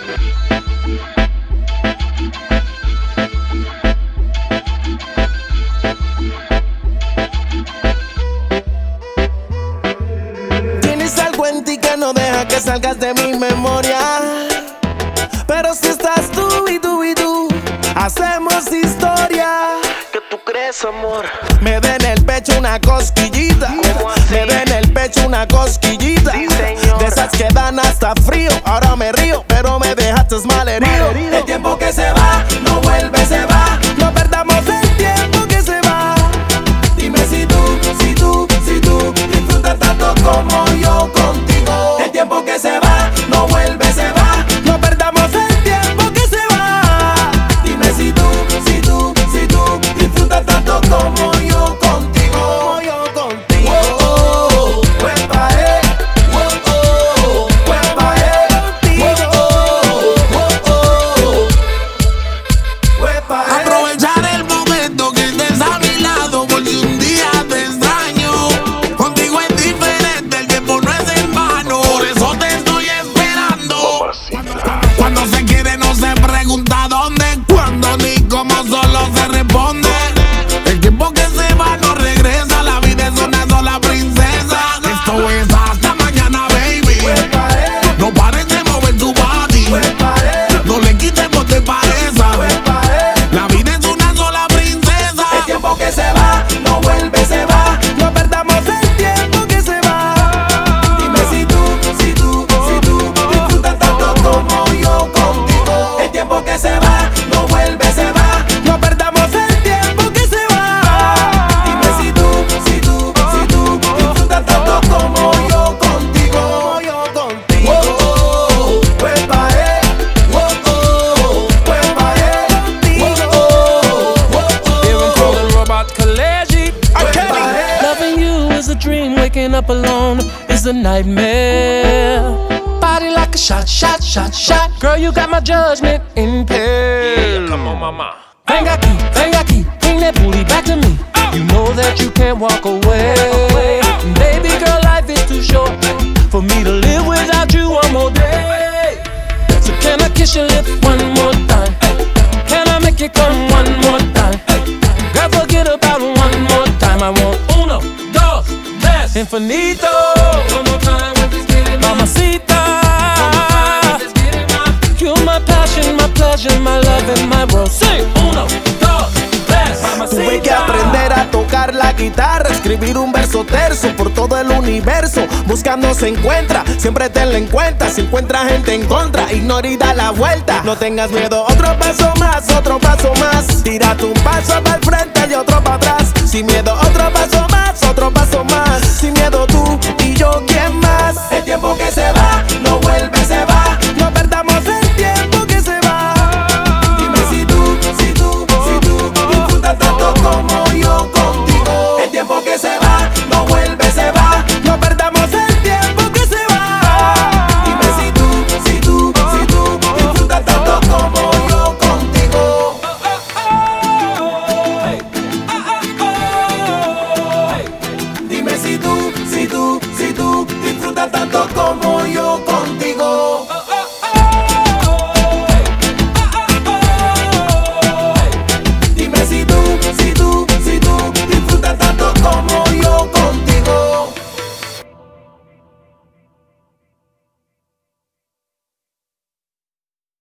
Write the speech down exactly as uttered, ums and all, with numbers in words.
Tienes algo en ti que no deja que salgas de mi memoria. Pero si estás tú y tú y tú, hacemos historia. ¿Qué tú crees, amor? Me da en el pecho una cosquillita. Me da en el pecho una cosquillita. Sí, señor. De esas que dan hasta frío. Ahora me río, pero me dejaste malherido. El tiempo que se va, no vuelve, se va. No perdamos el tiempo que se va. Dime si tú, si tú, si tú disfrutas tanto como yo contigo. El tiempo que se va, no vuelve, se va. No perdamos el tiempo que se va. Dime si tú, si tú, si tú disfrutas tanto como yo contigo. Como yo contigo. Oh, oh, pues pa' él. Oh, oh, pues pa' él. Oh, oh, oh, pues pa' él. Aprovechar el momento que estés a mi lado, porque un día te extraño. Contigo es diferente, el tiempo no es en vano. Por eso te estoy esperando. Cuando se quiere no se pregunta dónde, cuándo ni cómo, solo se responde. El tiempo que se va no regresa, la vida es una sola princesa. Esto es hasta mañana, baby. No pares de mover tu body. No le quites por te pareza. La vida es una sola princesa. El tiempo que se va, no vuelve, se va. No perdamos el tiempo que se va. Dime si tú, si tú, si tú disfrutas tanto como yo contigo. El tiempo que se va, no vuelve, se va. No perdamos el tiempo que se va. Dime si tú, si tú, si tú disfrutas tanto como yo contigo. Como yo contigo. Oh, oh, pues pa' él. Oh, oh, pues pa' él. Oh, oh, oh, Hearing from the robot Kaleji. oh. Loving you is a dream, waking up alone is a nightmare. Body like a shot, shot, shot, shot. Girl, you got my judgment impaired. Yeah, come on, mama. Ven aquí, ven aquí, bring that booty back to me. You know that you can't walk away. Baby girl, life is too short for me to live without you one more day. So can I kiss your lips one more time? Can I make you come one more time? Girl, forget about one more time. I want uno, dos, tres, infinito. One more time with this kitty, mamacita. You're my passion, my pleasure, my love and my world. Say uno, dos, tres, mamacita. Tuve que aprender a tocar la guitarra, escribir un verso terzo por todo el universo. Buscando se encuentra, siempre tenlo en cuenta. Si encuentra gente en contra, ignora y da la vuelta. No tengas miedo, otro paso más, otro paso más. Tírate un paso para el frente y otro para atrás. Sin miedo, otro paso más, otro paso más. Sin miedo tú y yo, ¿quién más? El tiempo que se va, no vuelve.